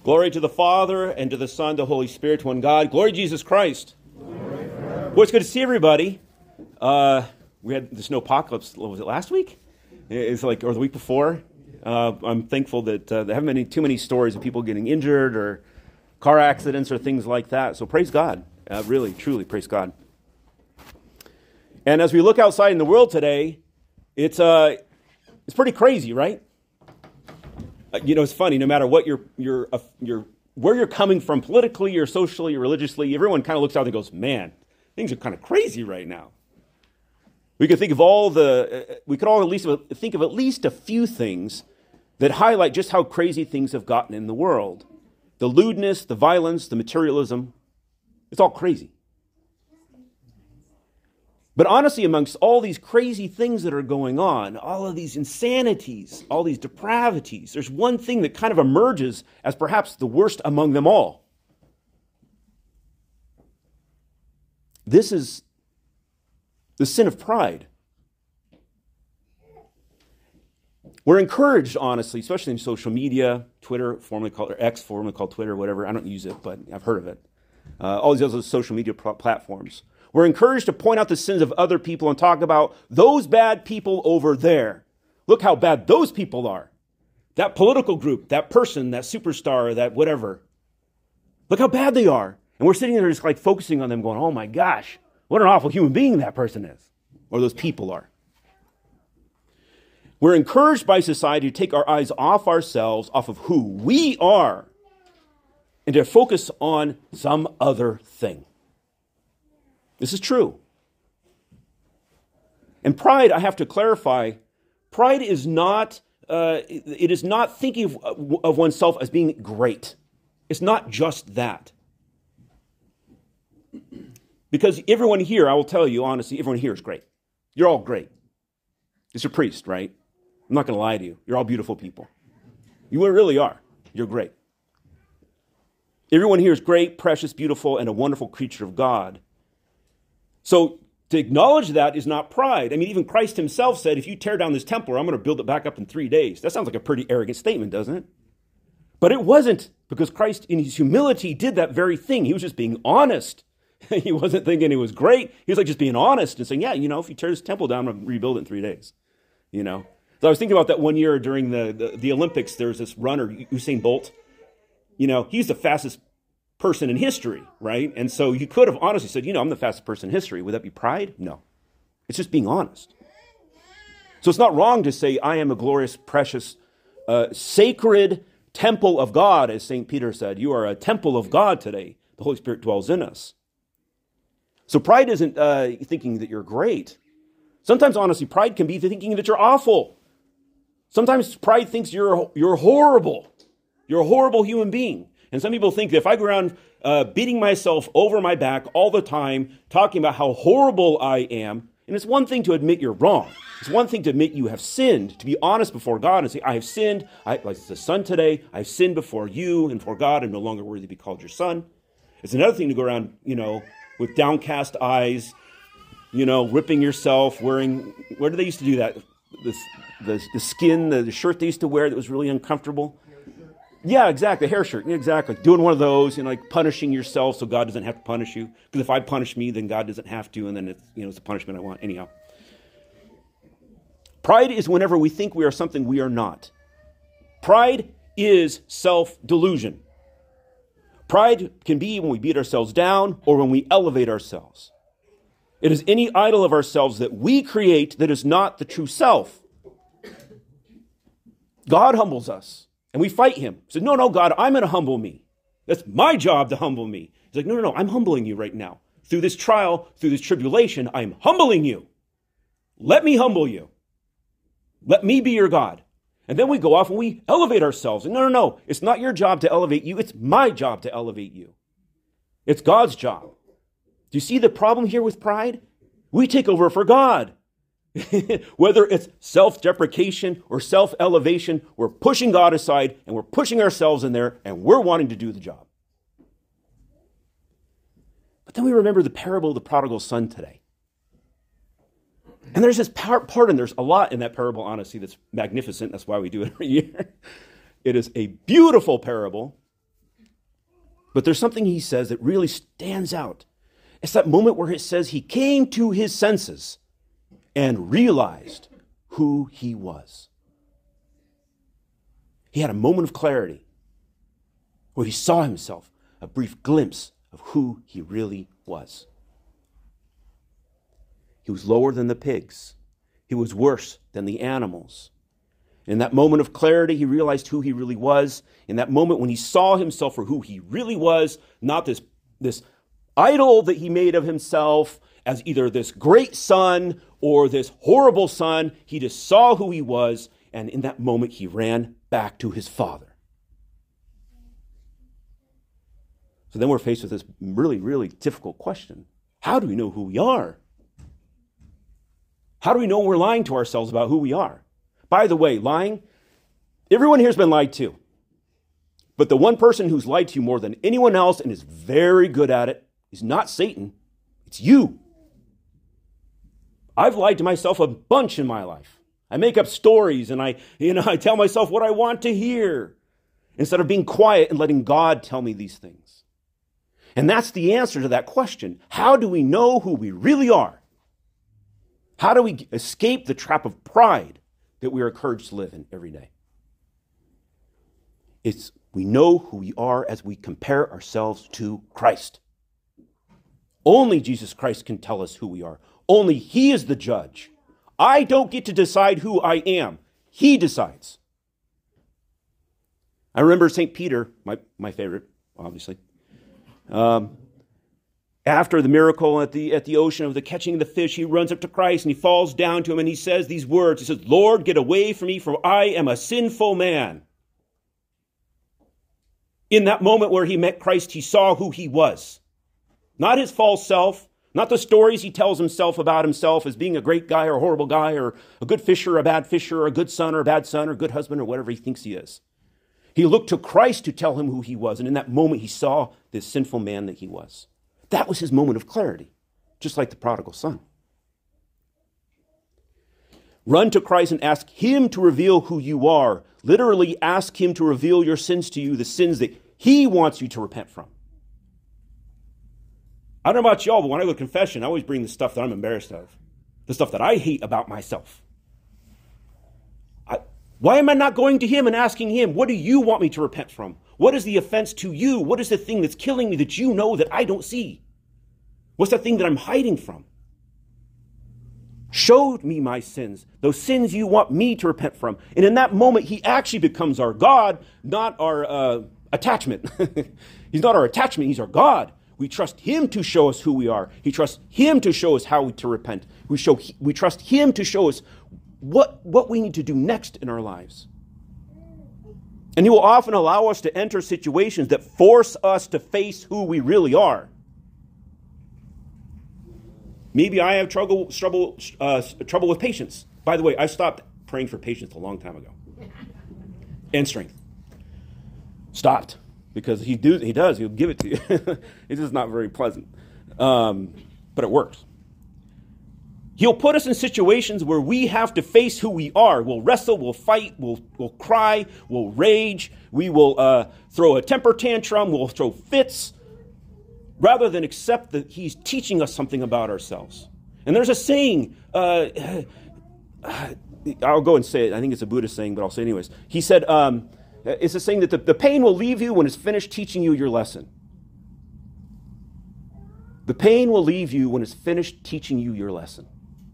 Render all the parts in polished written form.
Glory to the Father, and to the Son, the Holy Spirit, one God. Glory to Jesus Christ. Well, it's good to see everybody. We had the snow apocalypse, was it last week? It's like, or the week before. I'm thankful that there haven't been too many stories of people getting injured or car accidents or things like that. So praise God. Really, truly, praise God. And as we look outside in the world today, it's pretty crazy, right? It's funny. No matter what where you're coming from politically or socially or religiously, everyone kind of looks out and goes, "Man, things are kind of crazy right now." We could think of we could all at least think of at least a few things that highlight just how crazy things have gotten in the world. The lewdness, the violence, the materialism. It's all crazy. But honestly, amongst all these crazy things that are going on, all of these insanities, all these depravities, there's one thing that kind of emerges as perhaps the worst among them all. This is the sin of pride. We're encouraged, honestly, especially in social media, Twitter, formerly called, or X, formerly called Twitter, whatever. I don't use it, but I've heard of it. All these other social media platforms. We're encouraged to point out the sins of other people and talk about those bad people over there. Look how bad those people are. That political group, that person, that superstar, that whatever. Look how bad they are. And we're sitting there just like focusing on them going, oh my gosh, what an awful human being that person is. Or those people are. We're encouraged by society to take our eyes off ourselves, off of who we are, and to focus on some other thing. This is true. And pride, I have to clarify, pride is not, it is not thinking of oneself as being great. It's not just that. Because everyone here, I will tell you honestly, everyone here is great. You're all great. It's a priest, right? I'm not going to lie to you. You're all beautiful people. You really are. You're great. Everyone here is great, precious, beautiful, and a wonderful creature of God. So to acknowledge that is not pride. I mean, even Christ himself said, if you tear down this temple, I'm going to build it back up in 3 days. That sounds like a pretty arrogant statement, doesn't it? But it wasn't, because Christ in his humility did that very thing. He was just being honest. He wasn't thinking it was great. He was like just being honest and saying, yeah, if you tear this temple down, I'm going to rebuild it in 3 days. So I was thinking about that one year during the Olympics. There was this runner, Usain Bolt. He's the fastest person in history, right? And so you could have honestly said, I'm the fastest person in history. Would that be pride? No. It's just being honest. So it's not wrong to say, I am a glorious, precious, sacred temple of God, as St. Peter said. You are a temple of God today. The Holy Spirit dwells in us. So pride isn't thinking that you're great. Sometimes, honestly, pride can be thinking that you're awful. Sometimes pride thinks you're horrible. You're a horrible human being. And some people think that if I go around beating myself over my back all the time, talking about how horrible I am, and it's one thing to admit you're wrong. It's one thing to admit you have sinned, to be honest before God and say, I have sinned. Like the son today, I have sinned before you and before God. I'm no longer worthy to be called your son. It's another thing to go around, with downcast eyes, ripping yourself, wearing, where did they used to do that? The skin, the shirt they used to wear that was really uncomfortable. Yeah, exactly. Hair shirt. Yeah, exactly. Doing one of those, like punishing yourself so God doesn't have to punish you. Because if I punish me, then God doesn't have to, and then it's the punishment I want. Anyhow. Pride is whenever we think we are something we are not. Pride is self-delusion. Pride can be when we beat ourselves down or when we elevate ourselves. It is any idol of ourselves that we create that is not the true self. God humbles us. And we fight him. He says, no, God, I'm going to humble me. That's my job to humble me. He's like, no, I'm humbling you right now. Through this trial, through this tribulation, I'm humbling you. Let me humble you. Let me be your God. And then we go off and we elevate ourselves. And no, it's not your job to elevate you. It's my job to elevate you. It's God's job. Do you see the problem here with pride? We take over for God. Whether it's self-deprecation or self-elevation, we're pushing God aside and we're pushing ourselves in there and we're wanting to do the job. But then we remember the parable of the prodigal son today. And there's this part, and there's a lot in that parable, honestly, that's magnificent. That's why we do it every year. It is a beautiful parable. But there's something he says that really stands out. It's that moment where it says he came to his senses and realized who he was. He had a moment of clarity where he saw himself, a brief glimpse of who he really was. He was lower than the pigs. He was worse than the animals. In that moment of clarity, he realized who he really was. In that moment when he saw himself for who he really was, not this idol that he made of himself as either this great son or this horrible son, he just saw who he was, and in that moment he ran back to his father. So then we're faced with this really, really difficult question. How do we know who we are? How do we know we're lying to ourselves about who we are? By the way, lying, everyone here has been lied to. But the one person who's lied to you more than anyone else and is very good at it is not Satan. It's you. I've lied to myself a bunch in my life. I make up stories and I tell myself what I want to hear instead of being quiet and letting God tell me these things. And that's the answer to that question. How do we know who we really are? How do we escape the trap of pride that we are encouraged to live in every day? We know who we are as we compare ourselves to Christ. Only Jesus Christ can tell us who we are. Only he is the judge. I don't get to decide who I am. He decides. I remember St. Peter, my favorite, obviously. After the miracle at the ocean of the catching of the fish, he runs up to Christ and he falls down to him and he says these words. He says, "Lord, get away from me, for I am a sinful man." In that moment where he met Christ, he saw who he was. Not his false self, not the stories he tells himself about himself as being a great guy or a horrible guy or a good fisher or a bad fisher or a good son or a bad son or a good husband or whatever he thinks he is. He looked to Christ to tell him who he was, and in that moment he saw this sinful man that he was. That was his moment of clarity, just like the prodigal son. Run to Christ and ask him to reveal who you are. Literally ask him to reveal your sins to you, the sins that he wants you to repent from. I don't know about y'all, but when I go to confession, I always bring the stuff that I'm embarrassed of, the stuff that I hate about myself. Why am I not going to him and asking him, what do you want me to repent from? What is the offense to you? What is the thing that's killing me that you know that I don't see? What's that thing that I'm hiding from? Show me my sins, those sins you want me to repent from. And in that moment, he actually becomes our God, not our attachment. He's not our attachment, he's our God. We trust him to show us who we are. He trusts him to show us how to repent. We trust him to show us what we need to do next in our lives. And he will often allow us to enter situations that force us to face who we really are. Maybe I have trouble with patience. By the way, I stopped praying for patience a long time ago. And strength. Stopped. Because he'll give it to you. It's just not very pleasant. But it works. He'll put us in situations where we have to face who we are. We'll wrestle, we'll fight, we'll cry, we'll rage, we will throw a temper tantrum, we'll throw fits, rather than accept that he's teaching us something about ourselves. And there's a saying, I'll go and say it, I think it's a Buddhist saying, but I'll say it anyways. He said, it's a saying that the pain will leave you when it's finished teaching you your lesson. The pain will leave you when it's finished teaching you your lesson.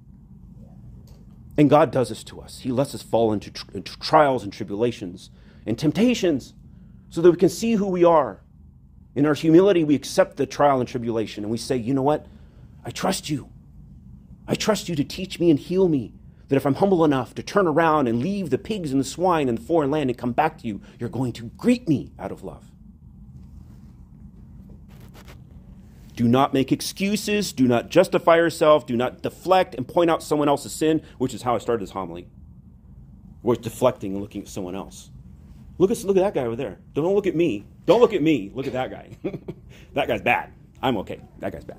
And God does this to us. He lets us fall into trials and tribulations and temptations so that we can see who we are. In our humility, we accept the trial and tribulation and we say, you know what? I trust you. I trust you to teach me and heal me. That if I'm humble enough to turn around and leave the pigs and the swine in the foreign land and come back to you, you're going to greet me out of love. Do not make excuses. Do not justify yourself. Do not deflect and point out someone else's sin, which is how I started this homily. We're deflecting and looking at someone else. Look at that guy over there. Don't look at me. Don't look at me. Look at that guy. That guy's bad. I'm okay. That guy's bad.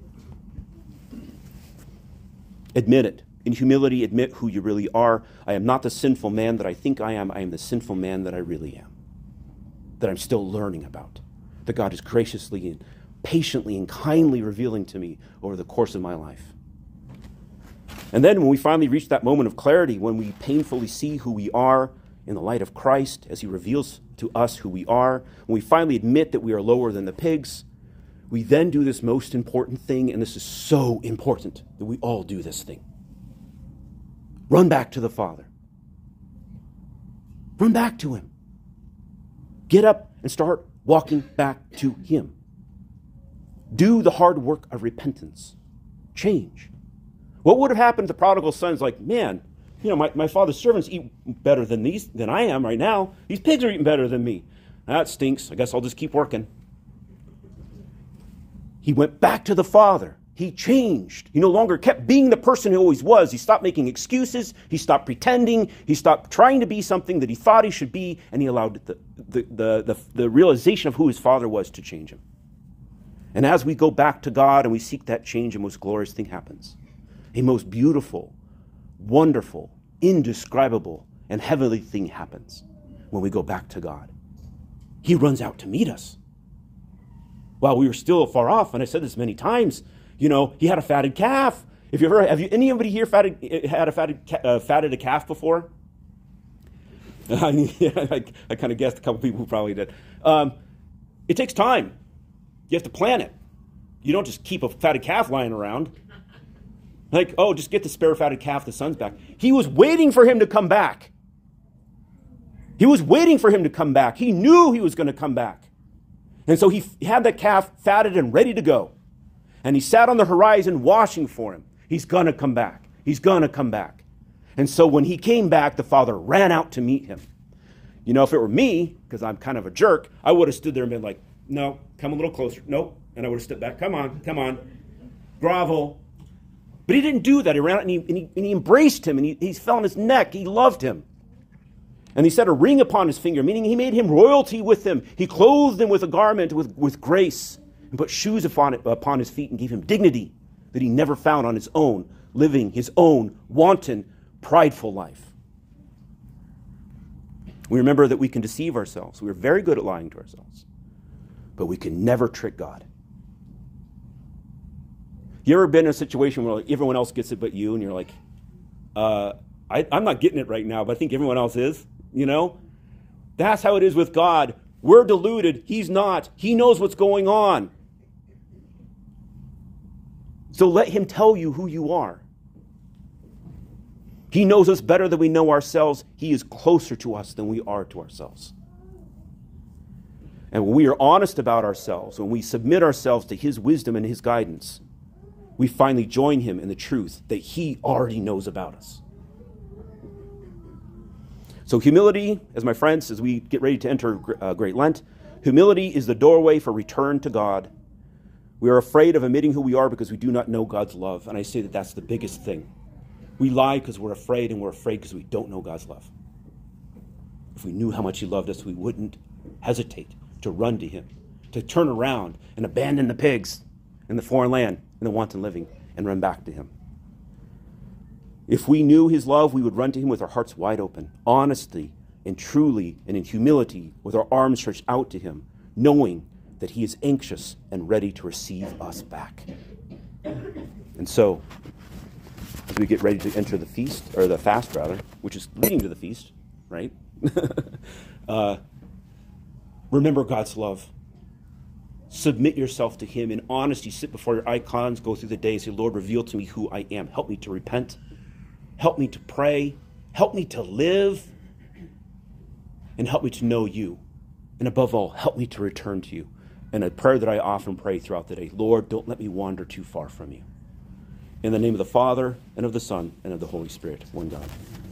Admit it. In humility, admit who you really are. I am not the sinful man that I think I am. I am the sinful man that I really am. That I'm still learning about. that God is graciously and patiently and kindly revealing to me over the course of my life. And then when we finally reach that moment of clarity, when we painfully see who we are in the light of Christ as he reveals to us who we are, when we finally admit that we are lower than the pigs, we then do this most important thing, and this is so important that we all do this thing. Run back to the Father. Run back to him. Get up and start walking back to him. Do the hard work of repentance. Change. What would have happened to the prodigal son's like, man, my father's servants eat better than I am right now. These pigs are eating better than me. That stinks. I guess I'll just keep working. He went back to the Father. He changed. He no longer kept being the person he always was. He stopped making excuses. He stopped pretending. He stopped trying to be something that he thought he should be, and he allowed the realization of who his Father was to change him. And as we go back to God and we seek that change, a most glorious thing happens. A most beautiful, wonderful, indescribable, and heavenly thing happens when we go back to God. He runs out to meet us. While we were still far off, and I said this many times, he had a fatted calf. Anybody here fatted a calf before? I kind of guessed a couple people who probably did. It takes time. You have to plan it. You don't just keep a fatted calf lying around. Just get the spare fatted calf, the son's back. He was waiting for him to come back. He was waiting for him to come back. He knew he was going to come back. And so he had that calf fatted and ready to go. And he sat on the horizon watching for him. He's going to come back. He's going to come back. And so when he came back, the father ran out to meet him. If it were me, because I'm kind of a jerk, I would have stood there and been like, no, come a little closer. Nope. And I would have stepped back. Come on. Grovel. But he didn't do that. He ran out and he embraced him, and he fell on his neck. He loved him. And he set a ring upon his finger, meaning he made him royalty with him. He clothed him with a garment with grace, and put shoes upon his feet, and gave him dignity that he never found on his own, living his own wanton, prideful life. We remember that we can deceive ourselves. We're very good at lying to ourselves. But we can never trick God. You ever been in a situation where everyone else gets it but you, and you're like, I'm not getting it right now, but I think everyone else is, That's how it is with God. We're deluded. He's not. He knows what's going on. So let him tell you who you are. He knows us better than we know ourselves. He is closer to us than we are to ourselves. And when we are honest about ourselves, when we submit ourselves to his wisdom and his guidance, we finally join him in the truth that he already knows about us. So humility, as my friends, as we get ready to enter Great Lent, humility is the doorway for return to God. We are afraid of admitting who we are because we do not know God's love. And I say that that's the biggest thing. We lie because we're afraid, and we're afraid because we don't know God's love. If we knew how much he loved us, we wouldn't hesitate to run to him, to turn around and abandon the pigs in the foreign land and the wanton living and run back to him. If we knew his love, we would run to him with our hearts wide open, honestly and truly and in humility, with our arms stretched out to him, knowing that he is anxious and ready to receive us back. And so, as we get ready to enter the feast, or the fast rather, which is leading to the feast, right? Remember God's love. Submit yourself to him in honesty. Sit before your icons, go through the day and say, Lord, reveal to me who I am. Help me to repent. Help me to pray. Help me to live. And help me to know you. And above all, help me to return to you. And a prayer that I often pray throughout the day, Lord, don't let me wander too far from you. In the name of the Father, and of the Son, and of the Holy Spirit, one God.